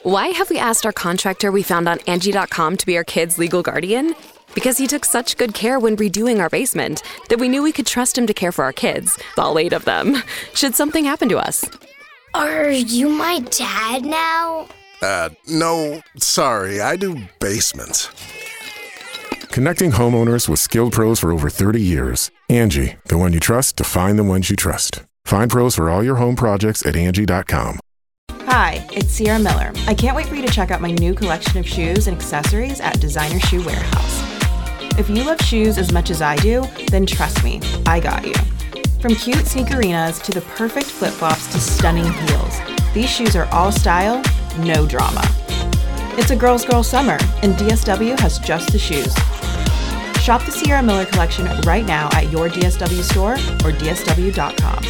Why have we asked our contractor we found on Angie.com to be our kids' legal guardian? Because he took such good care when redoing our basement that we knew we could trust him to care for our kids, all 8 of them, should something happen to us. Are you my dad now? No, sorry, I do basements. Connecting homeowners with skilled pros for over 30 years. Angie, the one you trust to find the ones you trust. Find pros for all your home projects at Angie.com. Hi, it's Sierra Miller. I can't wait for you to check out my new collection of shoes and accessories at Designer Shoe Warehouse. If you love shoes as much as I do, then trust me, I got you. From cute sneakerinas to the perfect flip-flops to stunning heels, these shoes are all style, no drama. It's a girl's girl summer, and DSW has just the shoes. Shop the Sierra Miller collection right now at your DSW store or dsw.com.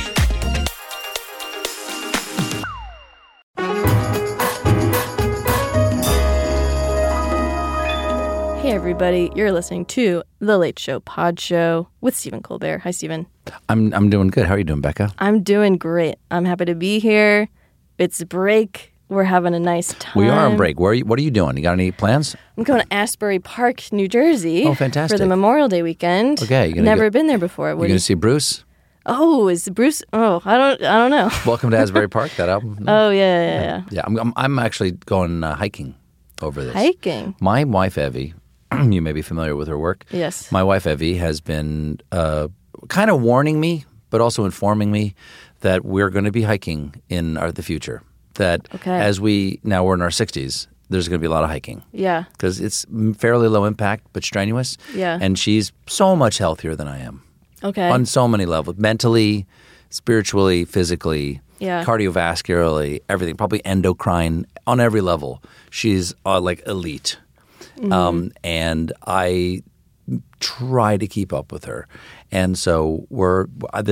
Hey everybody, you're listening to The Late Show Pod Show with Stephen Colbert. Hi, Stephen. I'm doing good. How are you doing, Becca? I'm doing great. I'm happy to be here. It's break. We're having a nice time. We are on break. What are you doing? You got any plans? I'm going to Asbury Park, New Jersey. Oh, fantastic. For the Memorial Day weekend. Okay. Never been there before. You going to see Bruce? Oh, is Bruce? Oh, I don't know. Welcome to Asbury Park, that album. Oh, yeah. Yeah, I'm actually going hiking over this. Hiking? My wife, Evie, you may be familiar with her work. Yes. My wife, Evie, has been kind of warning me, but also informing me that we're going to be hiking in the future. That as we're in our 60s, there's going to be a lot of hiking. Yeah. Because it's fairly low impact, but strenuous. Yeah. And she's so much healthier than I am. Okay. On so many levels. Mentally, spiritually, physically, cardiovascularly, everything. Probably endocrine, on every level. She's like elite. Mm-hmm. And I try to keep up with her. And so I'm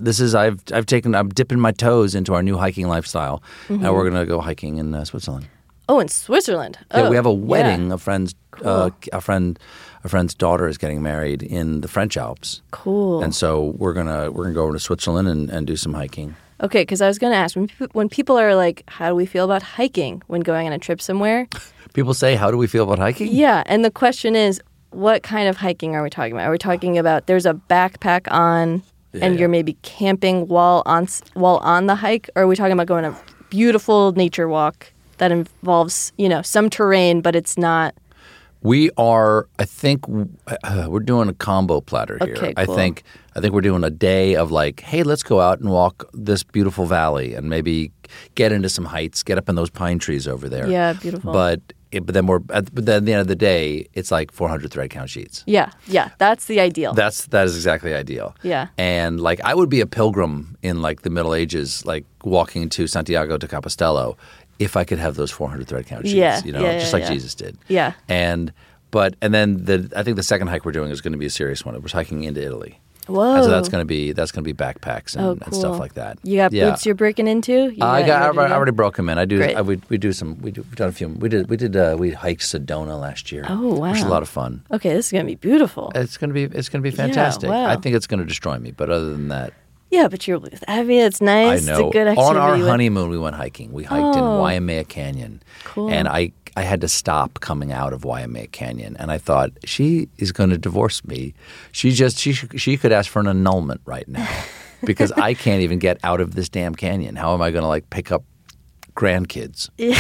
dipping my toes into our new hiking lifestyle. Mm-hmm. And we're going to go hiking in Switzerland. Oh, in Switzerland. Yeah, we have a wedding. Yeah. A friend's cool. a friend's daughter is getting married in the French Alps. Cool. And so we're gonna go over to Switzerland and do some hiking. Okay, because I was going to ask, when people are like, how do we feel about hiking when going on a trip somewhere? People say, how do we feel about hiking? Yeah, and the question is, what kind of hiking are we talking about? Are we talking about there's a backpack on and you're maybe camping while on the hike? Or are we talking about going on a beautiful nature walk that involves, some terrain, but it's not? We are, I think, we're doing a combo platter here. Okay, cool. I think we're doing a day of like, hey, let's go out and walk this beautiful valley and maybe get into some heights, get up in those pine trees over there. Yeah, beautiful. But then at the end of the day, it's like 400 thread count sheets. Yeah, that's the ideal. That is exactly ideal. Yeah. And like I would be a pilgrim in like the Middle Ages, like walking to Santiago de Compostela, if I could have those 400 thread count sheets, just like Jesus did. Yeah. And then I think the second hike we're doing is going to be a serious one. We're hiking into Italy. Whoa. And so that's going to be backpacks and stuff like that. You got boots you're breaking into? I already broke them in. I do. Great. We've done a few. We hiked Sedona last year. Oh wow, which was a lot of fun. Okay, this is going to be beautiful. It's going to be fantastic. Yeah, wow. I think it's going to destroy me, but other than that. Yeah, but you're with Abby. It's nice. I know. It's a good activity. On our honeymoon, we went hiking. We hiked in Waimea Canyon. Cool. And I had to stop coming out of Waimea Canyon. And I thought, she is going to divorce me. She could ask for an annulment right now because I can't even get out of this damn canyon. How am I going to like pick up grandkids? Yeah.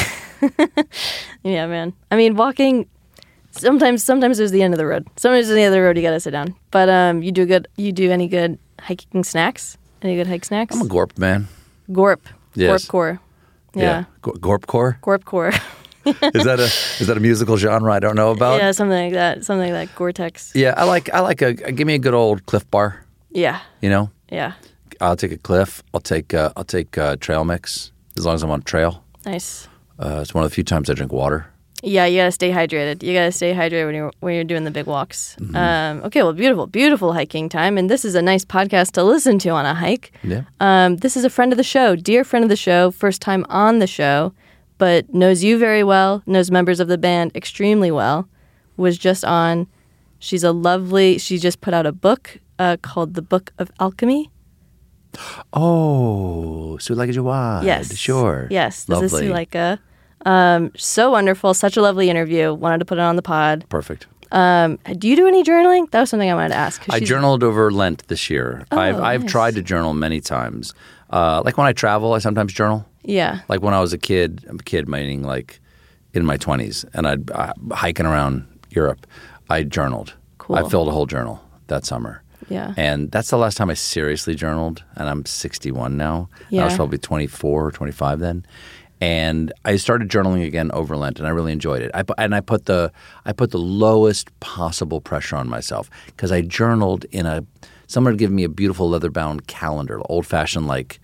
Yeah, man. I mean, walking. Sometimes there's the end of the road. Sometimes there's the end of the road. You got to sit down. But you do any good hiking snacks? Any good hike snacks? I'm a Gorp man. Gorp. Yes. Gorp core. Yeah. Gorp core? Gorp core. Is that a musical genre I don't know about? Yeah, something like that. Something like Gore-Tex. Yeah, I like give me a good old Cliff Bar. Yeah. Yeah. I'll take a Cliff. I'll take trail mix as long as I'm on trail. Nice. It's one of the few times I drink water. Yeah, you gotta stay hydrated. You gotta stay hydrated when you're doing the big walks. Mm-hmm. Okay, well, beautiful hiking time, and this is a nice podcast to listen to on a hike. Yeah. This is a friend of the show, dear friend of the show, first time on the show, but knows you very well, knows members of the band extremely well. Was just on. She just put out a book called The Book of Alchemy. Oh, Suleika Jawad. Yes. Sure. Yes. Lovely. This is Suleika. So wonderful. Such a lovely interview. Wanted to put it on the pod. Perfect. Do you do any journaling? That was something I wanted to ask. I journaled over Lent this year. I've nice. tried to journal many times. Like when I travel, I sometimes journal. Yeah. Like when I was a kid meaning like in my 20s, and I'd hiking around Europe, I journaled. Cool. I filled a whole journal that summer. Yeah. And that's the last time I seriously journaled, and I'm 61 now. Yeah. I was probably 24 or 25 then. And I started journaling again over Lent, and I really enjoyed it. I put the lowest possible pressure on myself because I journaled in someone had given me a beautiful leather-bound calendar, old-fashioned like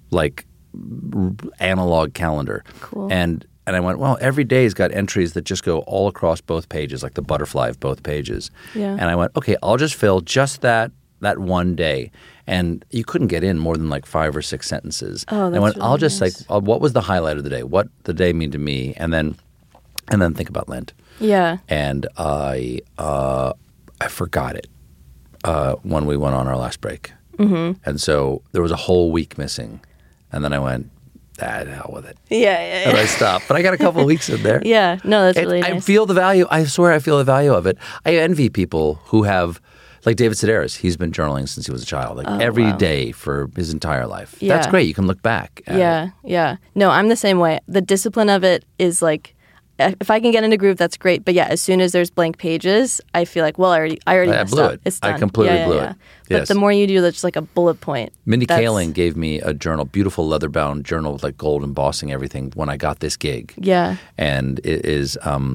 analog calendar. Cool. And I went, well, every day's got entries that just go all across both pages, like the butterfly of both pages. Yeah. And I went, okay, I'll just fill just that one day. And you couldn't get in more than like 5 or 6 sentences. Oh, that's and I went, really I'll just nice. what was the highlight of the day? What did the day mean to me? And then think about Lent. Yeah. And I forgot it when we went on our last break. Mm-hmm. And so there was a whole week missing. And then I went, hell with it. Yeah. And I stopped. But I got a couple of weeks in there. Yeah. No, that's really nice. I feel the value. I swear I feel the value of it. I envy people who have, like David Sedaris, he's been journaling since he was a child, every day for his entire life. Yeah. That's great. You can look back at it. Yeah. No, I'm the same way. The discipline of it is like, if I can get in a groove, that's great. But yeah, as soon as there's blank pages, I feel like, well, I already messed blew up. it. It's done. I completely blew it. But Yes. the more you do, that's just like a bullet point. Mindy Kaling gave me a journal, beautiful leather-bound journal with like gold embossing everything when I got this gig. Yeah. And it is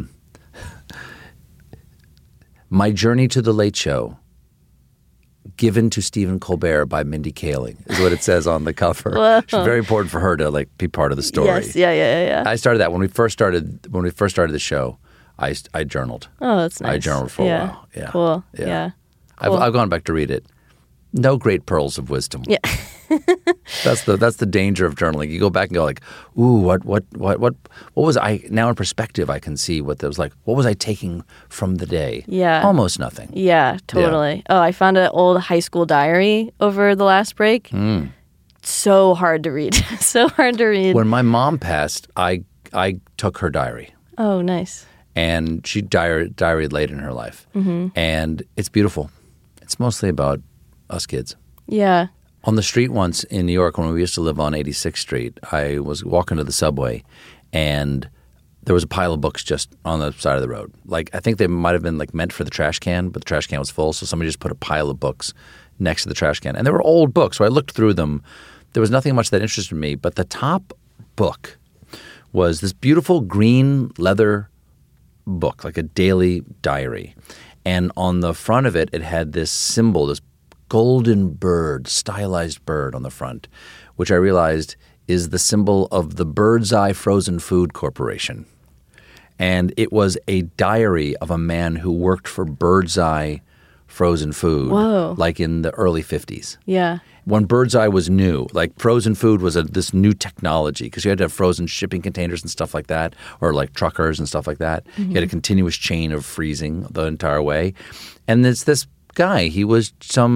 My Journey to the Late Show, given to Stephen Colbert by Mindy Kaling, is what it says on the cover. Whoa. It's very important for her to like be part of the story. Yes. Yeah. I started that when we first started the show. I journaled. Oh, that's nice. I journaled for a while. Yeah. Cool. Yeah. Yeah. Cool. I've gone back to read it. No great pearls of wisdom. Yeah. That's the danger of journaling. You go back and go like, ooh, what was I now in perspective? I can see what that was like. What was I taking from the day? Yeah. Almost nothing. Yeah, totally. Oh, I found an old high school diary over the last break. So hard to read. So hard to read. When my mom passed, I took her diary. Oh, nice. And she diaried late in her life. Mm-hmm. And it's beautiful. It's mostly about us kids. Yeah. On the street once in New York, when we used to live on 86th Street, I was walking to the subway, and there was a pile of books just on the side of the road. Like, I think they might have been like meant for the trash can, but the trash can was full, so somebody just put a pile of books next to the trash can. And they were old books, so I looked through them. There was nothing much that interested me, but the top book was this beautiful green leather book, like a daily diary. And on the front of it, it had this symbol, this golden bird, stylized bird on the front, which I realized is the symbol of the Birdseye Frozen Food Corporation. And it was a diary of a man who worked for Birdseye Frozen Food, like in the early 50s. Yeah. When Birdseye was new, like frozen food was this new technology because you had to have frozen shipping containers and stuff like that, or like truckers and stuff like that. Mm-hmm. You had a continuous chain of freezing the entire way. And it's this guy, he was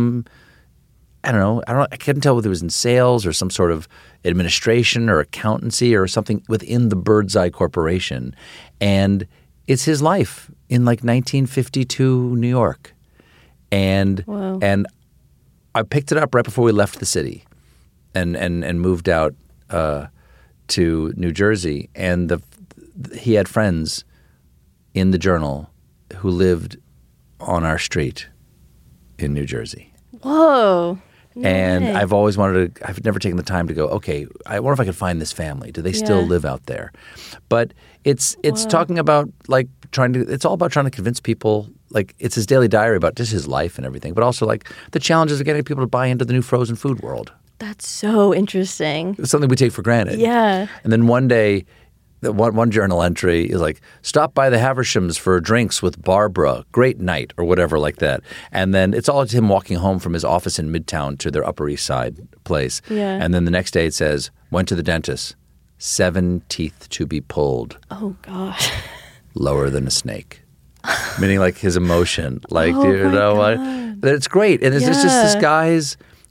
I couldn't tell whether he was in sales or some sort of administration or accountancy or something within the Birdseye Corporation. And it's his life in like 1952 New York. And I picked it up right before we left the city and moved out to New Jersey. And he had friends in the journal who lived on our street in New Jersey. Whoa. And I've always I've never taken the time to go, okay, I wonder if I could find this family. Do they still live out there? But it's talking about like it's all about trying to convince people, like it's his daily diary about just his life and everything, but also like the challenges of getting people to buy into the new frozen food world. That's so interesting. It's something we take for granted. Yeah. And then one day, one journal entry is like, stop by the Havershams for drinks with Barbara, great night, or whatever like that. And then it's all him walking home from his office in Midtown to their Upper East Side place. Yeah. And then the next day it says, went to the dentist, 7 teeth to be pulled. Oh, gosh. Lower than a snake. Meaning like his emotion. Like, what? But it's great. And it's just this guy's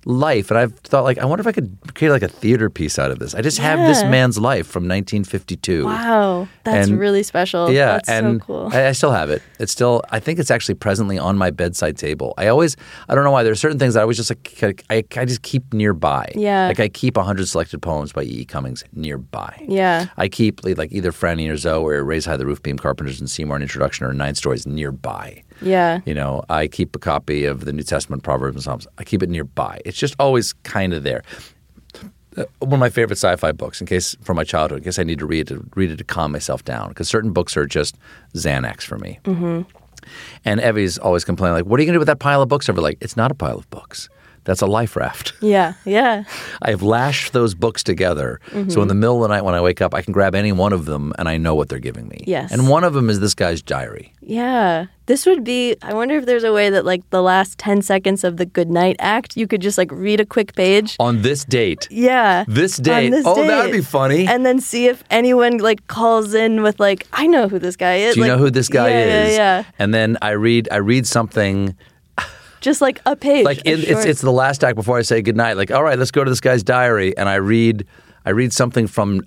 life. And I've thought, like, I wonder if I could create like a theater piece out of this. I just have this man's life from 1952. Wow. That's really special. Yeah. That's and so cool. I still have it. It's still, I think it's actually presently on my bedside table. I don't know why, there's certain things that I always just like, I just keep nearby. Yeah. Like I keep 100 selected poems by E. E. Cummings nearby. Yeah. I keep like either Franny or Zoe or Raise High the Roof Beam Carpenters and Seymour, an introduction or 9 stories nearby. Yeah. You know, I keep a copy of the New Testament, Proverbs, and Psalms. I keep it nearby. It's just always kind of there. One of my favorite sci-fi books, from my childhood, in case I need to read it to calm myself down, because certain books are just Xanax for me. Mm-hmm. And Evie's always complaining, like, what are you going to do with that pile of books over? Like, it's not a pile of books. That's a life raft. Yeah, yeah. I have lashed those books together. Mm-hmm. So in the middle of the night when I wake up, I can grab any one of them and I know what they're giving me. Yes. And one of them is this guy's diary. Yeah. This would be, I wonder if there's a way that like the last 10 seconds of the goodnight act, you could just like read a quick page. On this date. Yeah. This date. Date. That would be funny. And then see if anyone like calls in with like, I know who this guy is. Do you know who this guy is? Yeah. And then I read something. Just like a page. Like it's the last act before I say goodnight. Like, all right, let's go to this guy's diary. And I read something from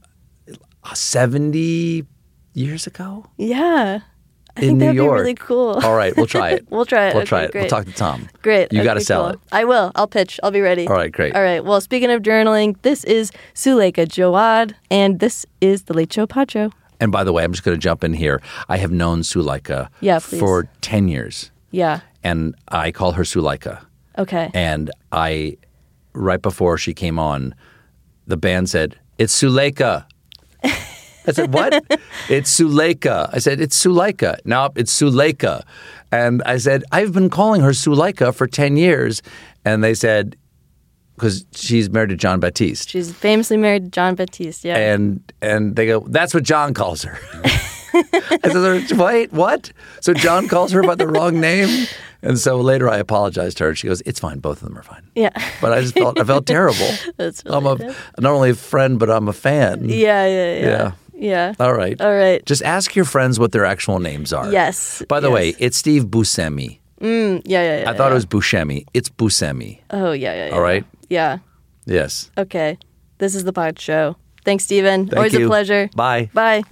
70 years ago. Yeah. I in think New that'd York. be really cool. All right, we'll try it. We'll try it. We'll Okay, try it. great. We'll talk to Tom. Great. You got to sell cool. it. I will. I'll pitch. I'll be ready. All right, great. All right. Well, speaking of journaling, this is Suleika Jawad, and this is The Late Show Pod Show. And by the way, I'm just going to jump in here. I have known Suleika for 10 years. Yeah. And I call her Suleika. Okay. And right before she came on, the band said, "It's Suleika." I said, "What?" "It's Suleika." I said, "It's Suleika." "No, it's Suleika." And I said, "I've been calling her Suleika for 10 years. And they said, because she's married to John Baptiste. She's famously married to John Baptiste, yeah. And they go, "That's what John calls her." I said, "Wait, what?" So John calls her by the wrong name. And so later I apologized to her. She goes, "It's fine. Both of them are fine." Yeah. But I felt terrible. That's really not only a friend, but I'm a fan. Yeah. All right. Just ask your friends what their actual names are. Yes. By the way, it's Steve Buscemi. Yeah. I thought it was Buscemi. It's Buscemi. Oh, yeah. All right? Yeah. Yes. Okay. This is the Pod Show. Thanks, Stephen. Thank Always you. a pleasure. Bye. Bye.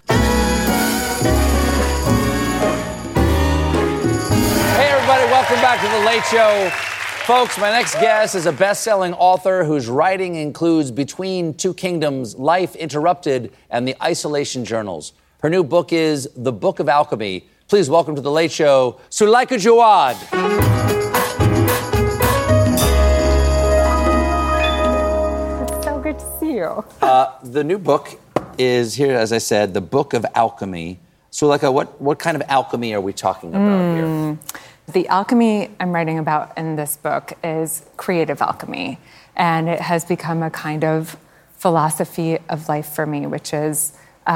Hey, everybody. Welcome back to The Late Show. Folks, my next guest is a best-selling author whose writing includes Between Two Kingdoms, Life Interrupted, and The Isolation Journals. Her new book is The Book of Alchemy. Please welcome to The Late Show, Suleika Jawad. It's so good to see you. The new book is here, as I said, The Book of Alchemy. Suleika, what kind of alchemy are we talking about here? The alchemy I'm writing about in this book is creative alchemy. And it has become a kind of philosophy of life for me, which is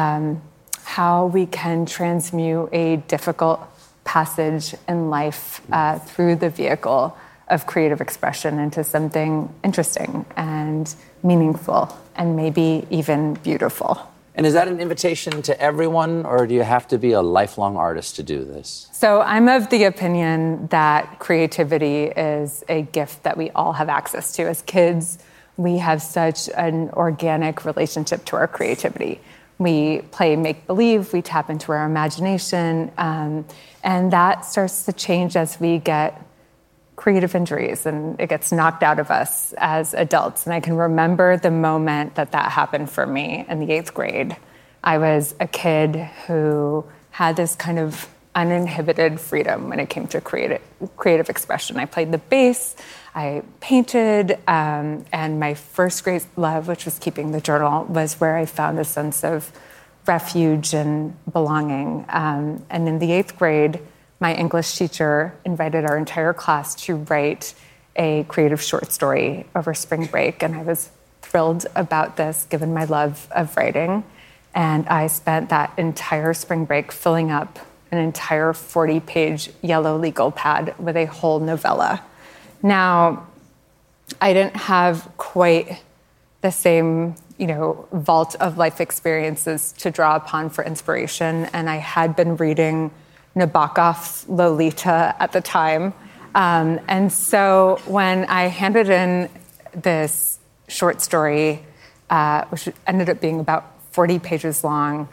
how we can transmute a difficult passage in life through the vehicle of creative expression into something interesting and meaningful and maybe even beautiful. And is that an invitation to everyone, or do you have to be a lifelong artist to do this? So I'm of the opinion that creativity is a gift that we all have access to. As kids, we have such an organic relationship to our creativity. We play make-believe, we tap into our imagination, and that starts to change as we get creative injuries and it gets knocked out of us as adults. And I can remember the moment that happened for me in the 8th grade. I was a kid who had this kind of uninhibited freedom when it came to creative expression. I played the bass, I painted, and my first great love, which was keeping the journal, was where I found a sense of refuge and belonging. And in the 8th grade, my English teacher invited our entire class to write a creative short story over spring break, and I was thrilled about this, given my love of writing. And I spent that entire spring break filling up an entire 40-page yellow legal pad with a whole novella. Now, I didn't have quite the same, vault of life experiences to draw upon for inspiration, and I had been reading Nabokov's Lolita at the time. And so when I handed in this short story, which ended up being about 40 pages long.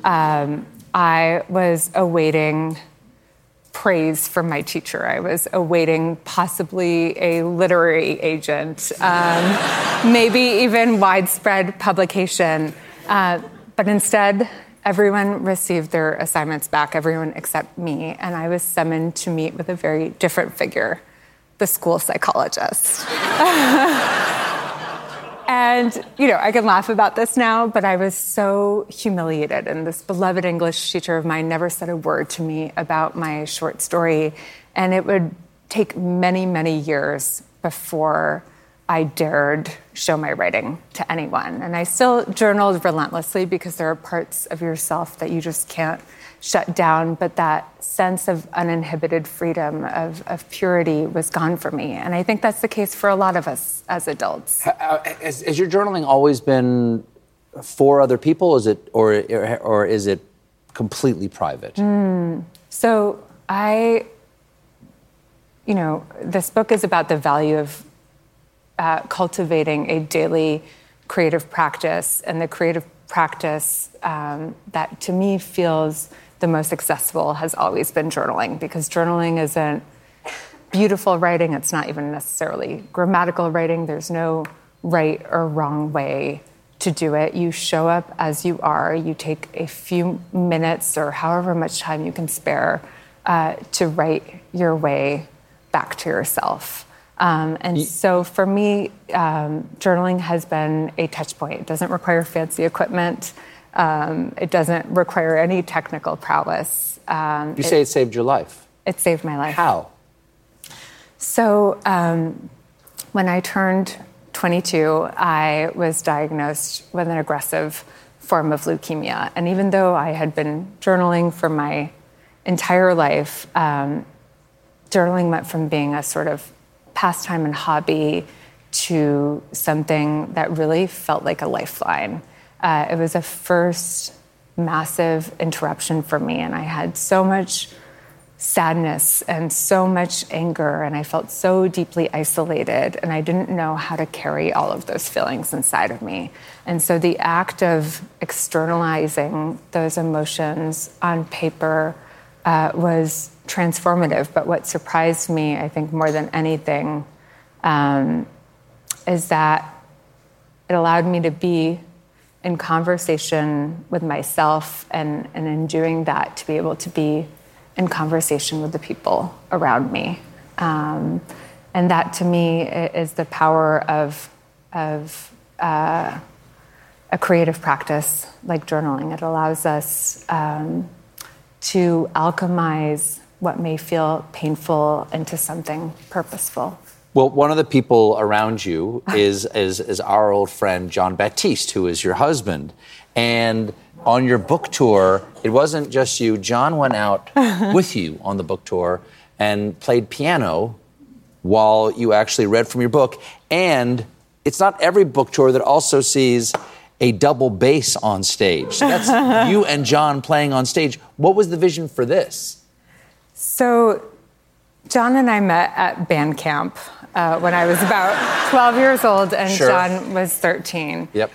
I was awaiting praise from my teacher. I was awaiting possibly a literary agent, maybe even widespread publication. But instead, everyone received their assignments back, everyone except me, and I was summoned to meet with a very different figure, the school psychologist. And, I can laugh about this now, but I was so humiliated. And this beloved English teacher of mine never said a word to me about my short story. And it would take many, many years before I dared show my writing to anyone. And I still journaled relentlessly because there are parts of yourself that you just can't shut down. But that sense of uninhibited freedom, of purity was gone for me. And I think that's the case for a lot of us as adults. Has your journaling always been for other people? Is it, or is it completely private? So this book is about the value of cultivating a daily creative practice, and the creative practice that to me feels the most accessible has always been journaling, because journaling isn't beautiful writing. It's not even necessarily grammatical writing. There's no right or wrong way to do it. You show up as you are. You take a few minutes or however much time you can spare to write your way back to yourself. So for me, journaling has been a touch point. It doesn't require fancy equipment. It doesn't require any technical prowess. You say it saved your life. It saved my life. How? So when I turned 22, I was diagnosed with an aggressive form of leukemia. And even though I had been journaling for my entire life, journaling went from being a sort of pastime and hobby to something that really felt like a lifeline. It was a first massive interruption for me, and I had so much sadness and so much anger, and I felt so deeply isolated, and I didn't know how to carry all of those feelings inside of me. And so the act of externalizing those emotions on paper was transformative. But what surprised me, I think, more than anything, is that it allowed me to be in conversation with myself, and in doing that, to be able to be in conversation with the people around me. And that, to me, is the power of a creative practice like journaling. It allows us to alchemize what may feel painful into something purposeful. Well, one of the people around you is our old friend, Jon Batiste, who is your husband. And on your book tour, it wasn't just you. Jon went out with you on the book tour and played piano while you actually read from your book. And it's not every book tour that also sees a double bass on stage. That's you and Jon playing on stage. What was the vision for this? So Jon and I met at band camp when I was about 12 years old, and Sure. Jon was 13. Yep.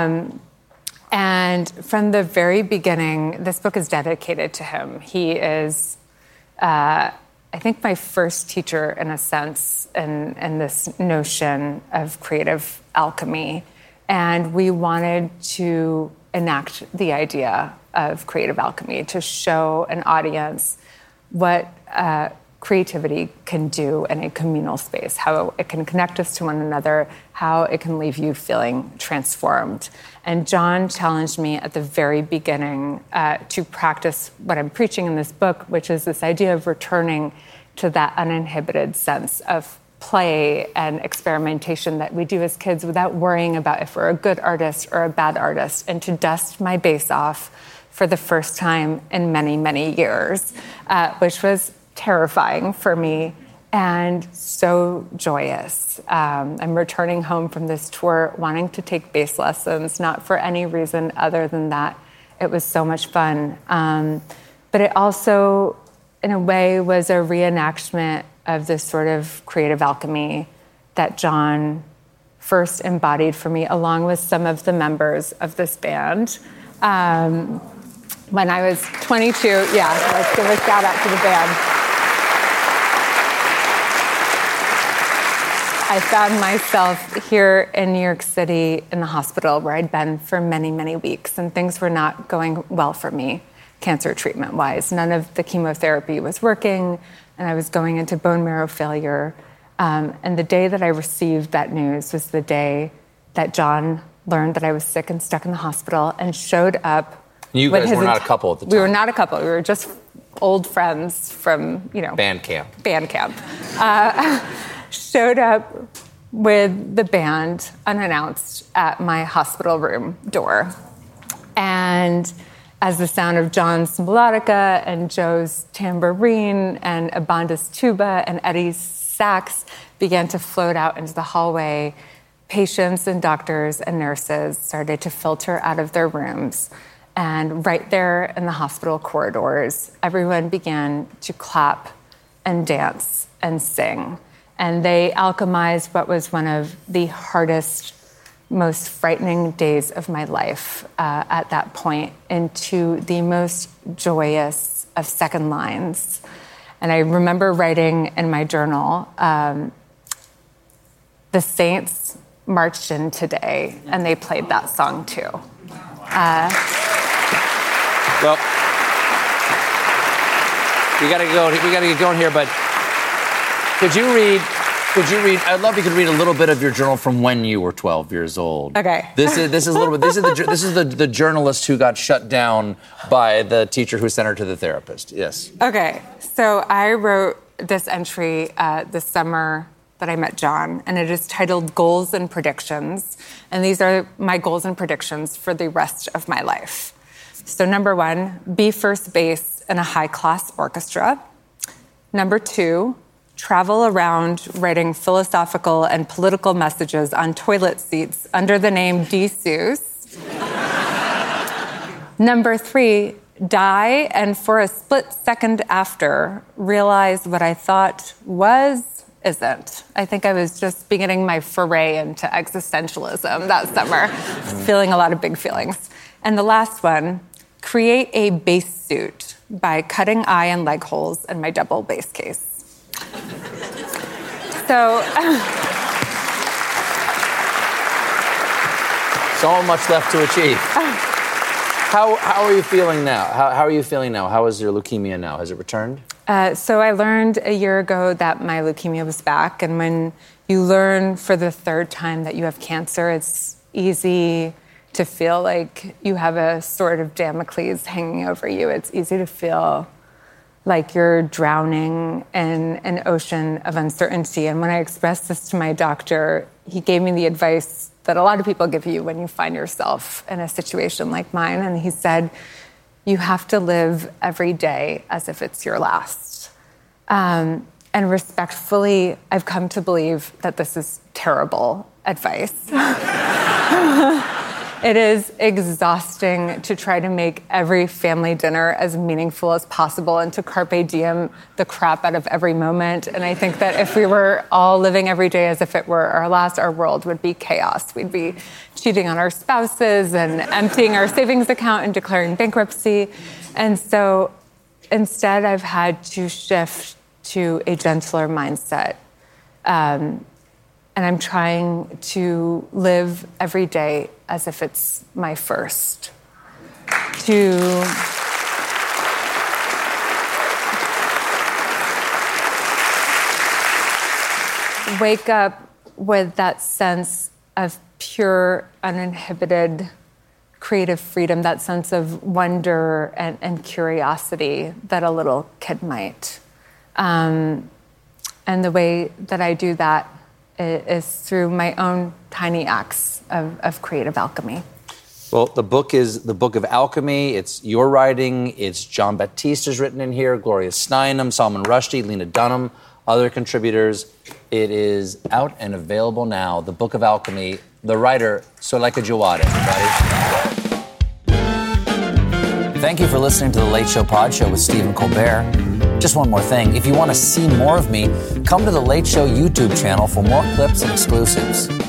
And from the very beginning, this book is dedicated to him. He is, I think, my first teacher, in a sense, in this notion of creative alchemy. And we wanted to enact the idea of creative alchemy, to show an audience what creativity can do in a communal space, how it can connect us to one another, how it can leave you feeling transformed. And Jon challenged me at the very beginning to practice what I'm preaching in this book, which is this idea of returning to that uninhibited sense of play and experimentation that we do as kids without worrying about if we're a good artist or a bad artist, and to dust my bass off for the first time in many, many years, which was terrifying for me and so joyous. I'm returning home from this tour wanting to take bass lessons, not for any reason other than that it was so much fun. But it also, in a way, was a reenactment of this sort of creative alchemy that Jon first embodied for me, along with some of the members of this band. When I was 22, let's give a shout out to the band. I found myself here in New York City in the hospital where I'd been for many, many weeks, and things were not going well for me, cancer treatment-wise. None of the chemotherapy was working, and I was going into bone marrow failure. And the day that I received that news was the day that John learned that I was sick and stuck in the hospiel and showed up. You guys were not a couple at the time. We were not a couple. We were just old friends from, band camp. Showed up with the band unannounced at my hospital room door. And as the sound of John's melodica and Joe's tambourine and Abanda's tuba and Eddie's sax began to float out into the hallway, patients and doctors and nurses started to filter out of their rooms. And right there in the hospital corridors, everyone began to clap and dance and sing. And they alchemized what was one of the hardest, most frightening days of my life at that point into the most joyous of second lines. And I remember writing in my journal, the Saints marched in today, and they played that song too. Well, we gotta get going here, but could you read, I'd love if you could read a little bit of your journal from when you were 12 years old. Okay. This is a little bit, this is the journalist who got shut down by the teacher who sent her to the therapist. Yes. Okay, so I wrote this entry this summer that I met John, and it is titled Goals and Predictions. And these are my goals and predictions for the rest of my life. So number 1, be first base in a high-class orchestra. Number 2, travel around writing philosophical and political messages on toilet seats under the name D. Seuss. Number 3, die and for a split second after realize what I thought was isn't. I think I was just beginning my foray into existentialism that summer, feeling a lot of big feelings. And the last one, create a bass suit by cutting eye and leg holes in my double bass case. So much left to achieve. How are you feeling now? How are you feeling now? How is your leukemia now? Has it returned? So I learned a year ago that my leukemia was back. And when you learn for the third time that you have cancer, it's easy to feel like you have a sword of Damocles hanging over you. It's easy to feel like you're drowning in an ocean of uncertainty. And when I expressed this to my doctor, he gave me the advice that a lot of people give you when you find yourself in a situation like mine. And he said, you have to live every day as if it's your last. And respectfully, I've come to believe that this is terrible advice. It is exhausting to try to make every family dinner as meaningful as possible and to carpe diem the crap out of every moment. And I think that if we were all living every day as if it were our last, our world would be chaos. We'd be cheating on our spouses and emptying our savings account and declaring bankruptcy. And so instead, I've had to shift to a gentler mindset. And I'm trying to live every day as if it's my first. To wake up with that sense of pure, uninhibited creative freedom, that sense of wonder and curiosity that a little kid might. And the way that I do that is through my own tiny acts of creative alchemy. Well, the book is the Book of Alchemy. It's your writing. It's Jon Batiste is written in here, Gloria Steinem, Salman Rushdie, Lena Dunham, other contributors. It is out and available now. The Book of Alchemy. The writer, Suleika Jaouad, everybody. Thank you for listening to The Late Show Pod Show with Stephen Colbert. Just one more thing. If you want to see more of me, come to The Late Show YouTube channel for more clips and exclusives.